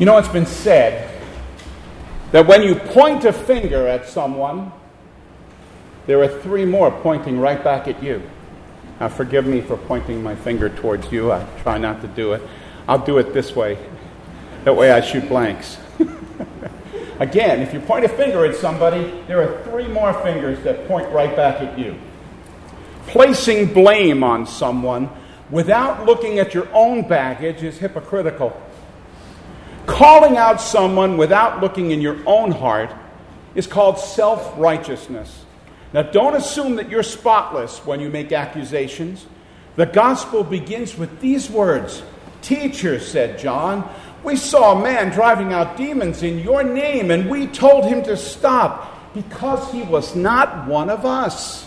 You know, it's been said that when you point a finger at someone, there are three more pointing right back at you. Now, forgive me for pointing my finger towards you. I try not to do it. I'll do it this way. That way I shoot blanks. Again, if you point a finger at somebody, there are three more fingers that point right back at you. Placing blame on someone without looking at your own baggage is hypocritical. Calling out someone without looking in your own heart is called self-righteousness. Now, don't assume that you're spotless when you make accusations. The gospel begins with these words. "Teacher," said John, "we saw a man driving out demons in your name, and we told him to stop because he was not one of us."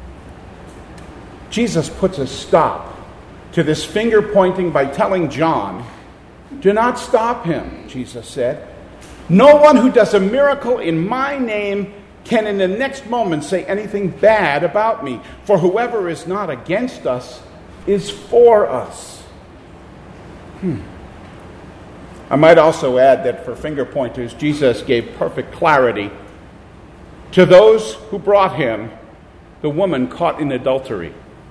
Jesus puts a stop to this finger pointing by telling John, "Do not stop him," Jesus said. "No one who does a miracle in my name can in the next moment say anything bad about me. For whoever is not against us is for us." I might also add that for finger pointers, Jesus gave perfect clarity to those who brought him the woman caught in adultery.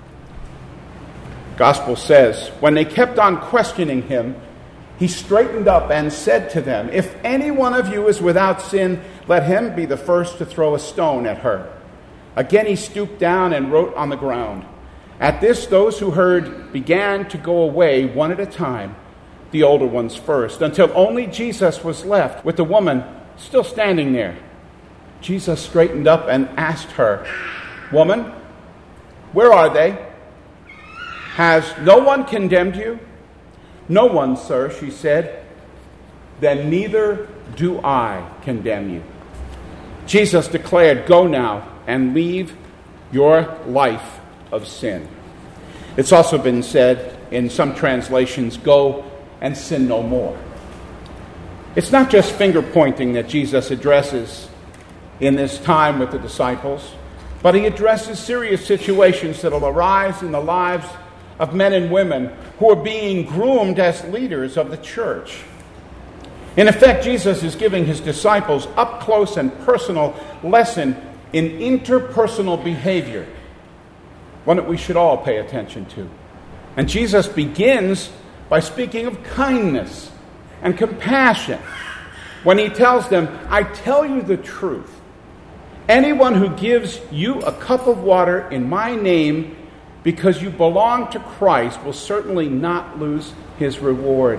Gospel says, when they kept on questioning him, he straightened up and said to them, "If any one of you is without sin, let him be the first to throw a stone at her." Again he stooped down and wrote on the ground. At this, those who heard began to go away one at a time, the older ones first, until only Jesus was left with the woman still standing there. Jesus straightened up and asked her, "Woman, where are they? Has no one condemned you?" "No one, sir," she said. "Then neither do I condemn you." Jesus declared, "Go now and leave your life of sin." It's also been said in some translations, "Go and sin no more." It's not just finger pointing that Jesus addresses in this time with the disciples, but he addresses serious situations that will arise in the lives of men and women who are being groomed as leaders of the church. In effect, Jesus is giving his disciples up close and personal lesson in interpersonal behavior, one that we should all pay attention to. And Jesus begins by speaking of kindness and compassion when he tells them, "I tell you the truth. Anyone who gives you a cup of water in my name because you belong to Christ will certainly not lose his reward."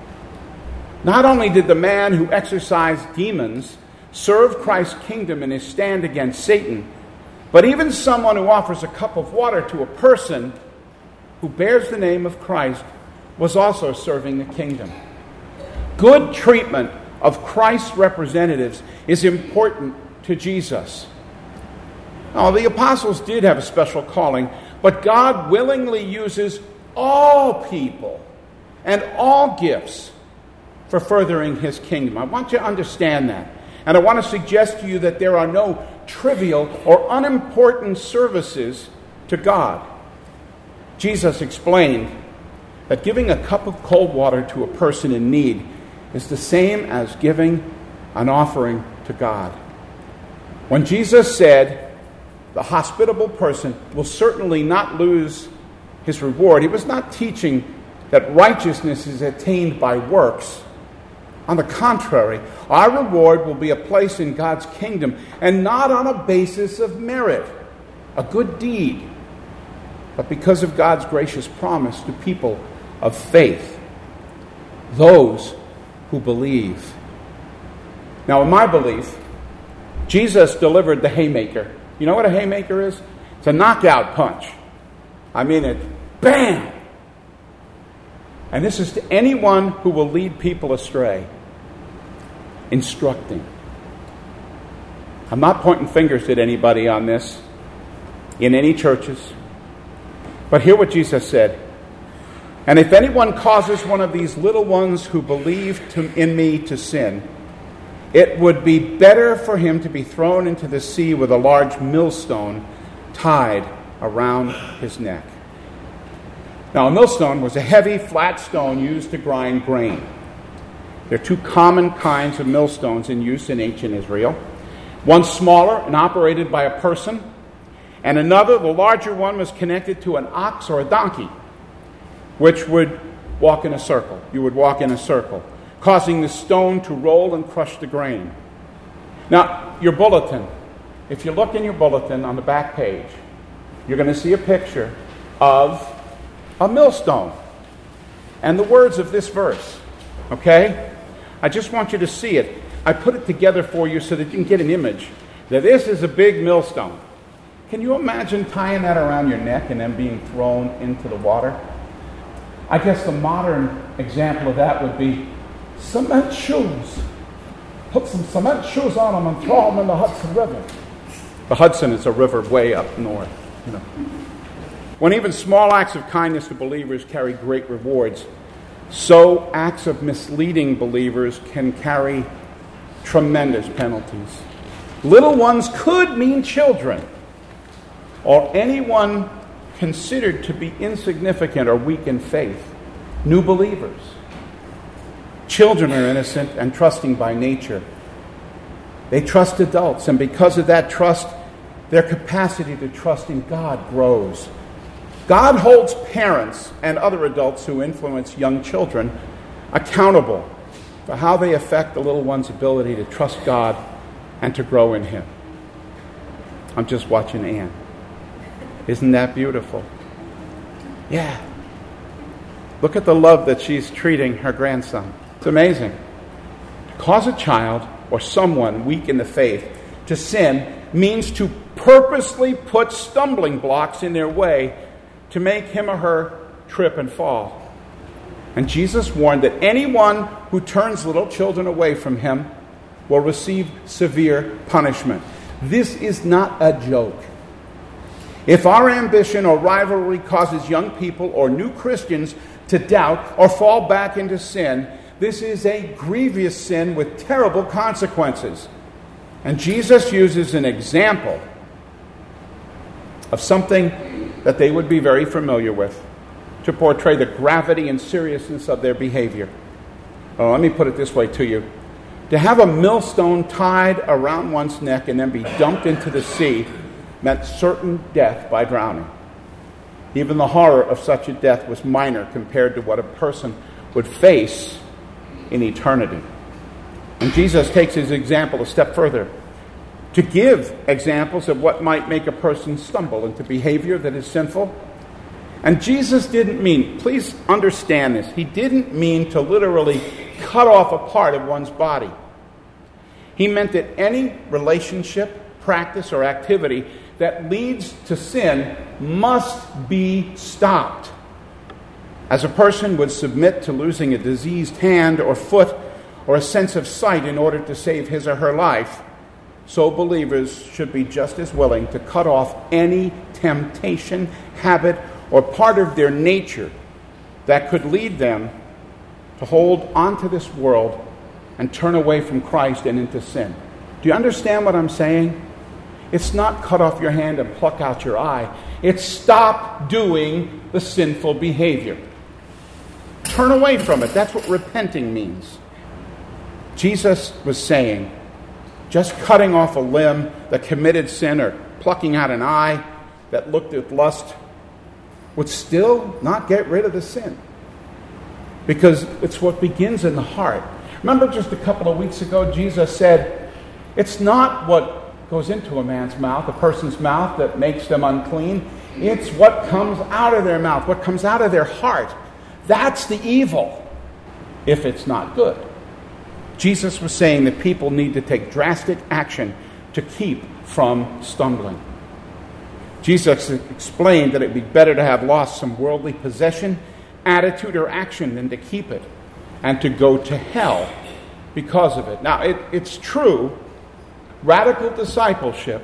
Not only did the man who exorcised demons serve Christ's kingdom in his stand against Satan, but even someone who offers a cup of water to a person who bears the name of Christ was also serving the kingdom. Good treatment of Christ's representatives is important to Jesus. Now, the apostles did have a special calling, but God willingly uses all people and all gifts for furthering his kingdom. I want you to understand that. And I want to suggest to you that there are no trivial or unimportant services to God. Jesus explained that giving a cup of cold water to a person in need is the same as giving an offering to God. When Jesus said, the hospitable person will certainly not lose his reward, he was not teaching that righteousness is attained by works. On the contrary, our reward will be a place in God's kingdom, and not on a basis of merit, a good deed, but because of God's gracious promise to people of faith, those who believe. Now, in my belief, Jesus delivered the haymaker. You know what a haymaker is? It's a knockout punch. I mean it, bam! And this is to anyone who will lead people astray. Instructing. I'm not pointing fingers at anybody on this, in any churches. But hear what Jesus said. "And if anyone causes one of these little ones who believe in me to sin, it would be better for him to be thrown into the sea with a large millstone tied around his neck." Now, a millstone was a heavy, flat stone used to grind grain. There are two common kinds of millstones in use in ancient Israel. One smaller and operated by a person, and another, the larger one, was connected to an ox or a donkey, which would walk in a circle. You would walk in a circle, causing the stone to roll and crush the grain. Now, your bulletin, if you look in your bulletin on the back page, you're going to see a picture of a millstone and the words of this verse. Okay? I just want you to see it. I put it together for you so that you can get an image that this is a big millstone. Can you imagine tying that around your neck and then being thrown into the water? I guess the modern example of that would be cement shoes. Put some cement shoes on them and throw them in the Hudson River. The Hudson is a river way up north. You know. When even small acts of kindness to believers carry great rewards, so acts of misleading believers can carry tremendous penalties. Little ones could mean children, or anyone considered to be insignificant or weak in faith. New believers. Children are innocent and trusting by nature. They trust adults, and because of that trust, their capacity to trust in God grows. God holds parents and other adults who influence young children accountable for how they affect the little one's ability to trust God and to grow in Him. I'm just watching Anne. Isn't that beautiful? Yeah. Look at the love that she's treating her grandson. It's amazing. To cause a child or someone weak in the faith to sin means to purposely put stumbling blocks in their way to make him or her trip and fall. And Jesus warned that anyone who turns little children away from Him will receive severe punishment. This is not a joke. If our ambition or rivalry causes young people or new Christians to doubt or fall back into sin, this is a grievous sin with terrible consequences. And Jesus uses an example of something that they would be very familiar with to portray the gravity and seriousness of their behavior. Oh, let me put it this way to you. To have a millstone tied around one's neck and then be dumped into the sea meant certain death by drowning. Even the horror of such a death was minor compared to what a person would face in eternity. And Jesus takes his example a step further to give examples of what might make a person stumble into behavior that is sinful. And Jesus didn't mean, please understand this, he didn't mean to literally cut off a part of one's body. He meant that any relationship, practice, or activity that leads to sin must be stopped. As a person would submit to losing a diseased hand or foot or a sense of sight in order to save his or her life, so believers should be just as willing to cut off any temptation, habit, or part of their nature that could lead them to hold onto this world and turn away from Christ and into sin. Do you understand what I'm saying? It's not cut off your hand and pluck out your eye. It's stop doing the sinful behavior. Turn away from it. That's what repenting means. Jesus was saying, just cutting off a limb that committed sin or plucking out an eye that looked at lust would still not get rid of the sin. Because it's what begins in the heart. Remember just a couple of weeks ago, Jesus said, it's not what goes into a man's mouth, a person's mouth, that makes them unclean. It's what comes out of their mouth, what comes out of their heart. That's the evil, if it's not good. Jesus was saying that people need to take drastic action to keep from stumbling. Jesus explained that it would be better to have lost some worldly possession, attitude, or action than to keep it and to go to hell because of it. Now, it's true, radical discipleship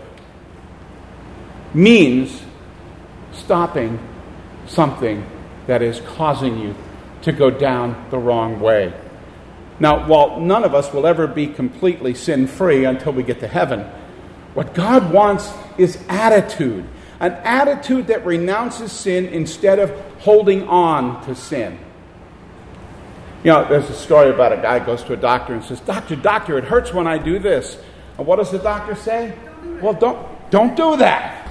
means stopping something that is causing you to go down the wrong way. Now, while none of us will ever be completely sin-free until we get to heaven, what God wants is attitude. An attitude that renounces sin instead of holding on to sin. You know, there's a story about a guy who goes to a doctor and says, Doctor, it hurts when I do this. And what does the doctor say? Well, don't do that.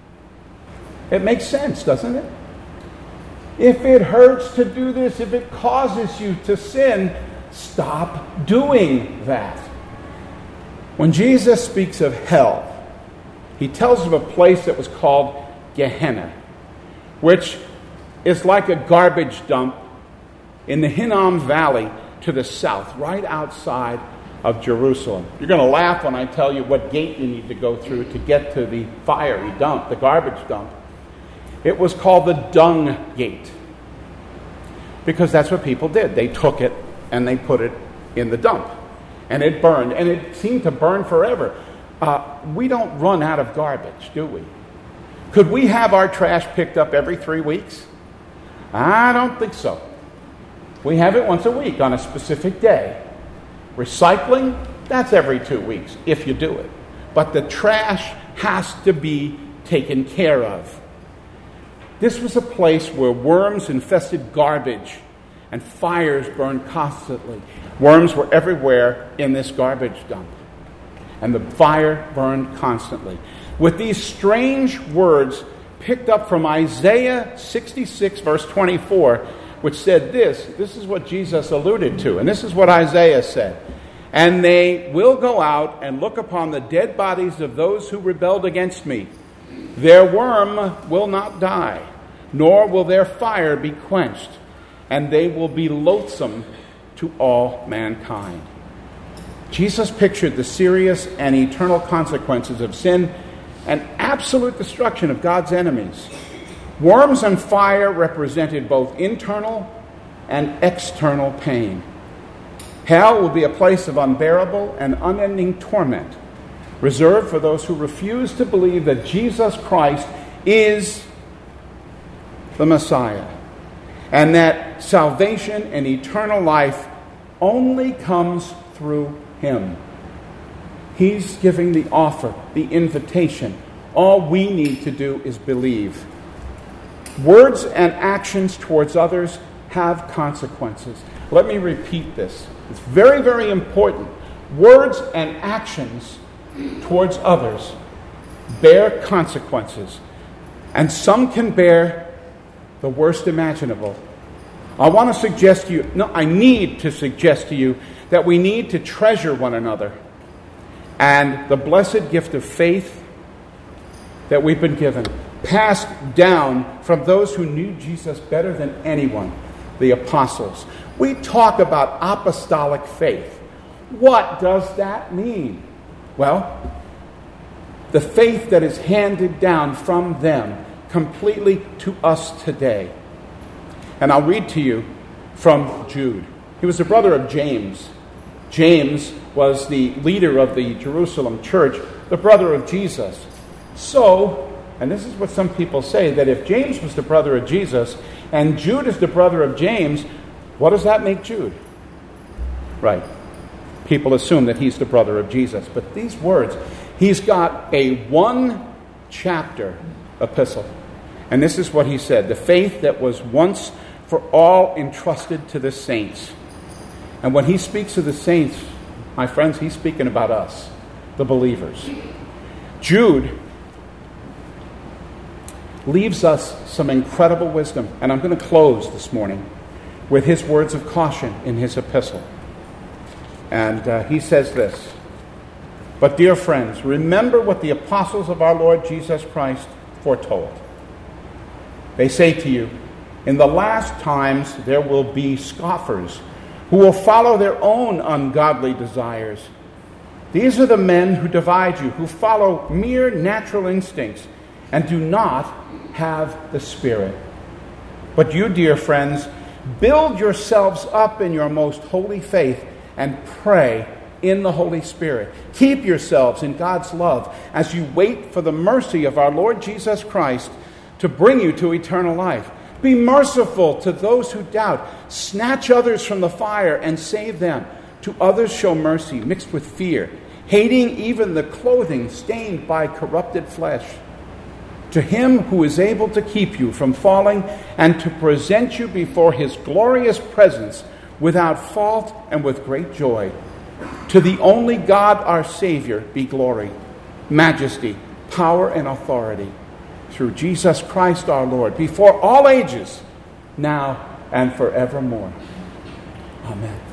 It makes sense, doesn't it? If it hurts to do this, if it causes you to sin, stop doing that. When Jesus speaks of hell, he tells of a place that was called Gehenna, which is like a garbage dump in the Hinnom Valley to the south, right outside of Jerusalem. You're going to laugh when I tell you what gate you need to go through to get to the fiery dump, the garbage dump. It was called the Dung Gate, because that's what people did. They took it and they put it in the dump, and it burned, and it seemed to burn forever. We don't run out of garbage, do we? Could we have our trash picked up every 3 weeks? I don't think so. We have it once a week on a specific day. Recycling, that's every 2 weeks, if you do it. But the trash has to be taken care of. This was a place where worms infested garbage and fires burned constantly. Worms were everywhere in this garbage dump, and the fire burned constantly. With these strange words picked up from Isaiah 66, verse 24, which said this is what Jesus alluded to, and this is what Isaiah said. And they will go out and look upon the dead bodies of those who rebelled against me. Their worm will not die, nor will their fire be quenched, and they will be loathsome to all mankind. Jesus pictured the serious and eternal consequences of sin and absolute destruction of God's enemies. Worms and fire represented both internal and external pain. Hell will be a place of unbearable and unending torment, reserved for those who refuse to believe that Jesus Christ is the Messiah, and that salvation and eternal life only comes through him. He's giving the offer, the invitation. All we need to do is believe. Words and actions towards others have consequences. Let me repeat this. It's very, very important. Words and actions towards others bear consequences, and some can bear the worst imaginable. I need to suggest to you that we need to treasure one another and the blessed gift of faith that we've been given, passed down from those who knew Jesus better than anyone, the apostles. We talk about apostolic faith. What does that mean? Well, the faith that is handed down from them completely to us today. And I'll read to you from Jude. He was the brother of James. James was the leader of the Jerusalem church, the brother of Jesus. So, and this is what some people say, that if James was the brother of Jesus and Jude is the brother of James, what does that make Jude? Right. People assume that he's the brother of Jesus. But these words, he's got a 1-chapter epistle. And this is what he said: the faith that was once for all entrusted to the saints. And when he speaks of the saints, my friends, he's speaking about us, the believers. Jude leaves us some incredible wisdom. And I'm going to close this morning with his words of caution in his epistle. And he says this: "But dear friends, remember what the apostles of our Lord Jesus Christ foretold. They say to you, in the last times there will be scoffers who will follow their own ungodly desires. These are the men who divide you, who follow mere natural instincts and do not have the Spirit. But you, dear friends, build yourselves up in your most holy faith and pray in the Holy Spirit. Keep yourselves in God's love as you wait for the mercy of our Lord Jesus Christ to bring you to eternal life. Be merciful to those who doubt. Snatch others from the fire and save them. To others show mercy mixed with fear, hating even the clothing stained by corrupted flesh. To him who is able to keep you from falling and to present you before his glorious presence without fault and with great joy. To the only God, our Savior, be glory, majesty, power, and authority through Jesus Christ our Lord, before all ages, now and forevermore. Amen.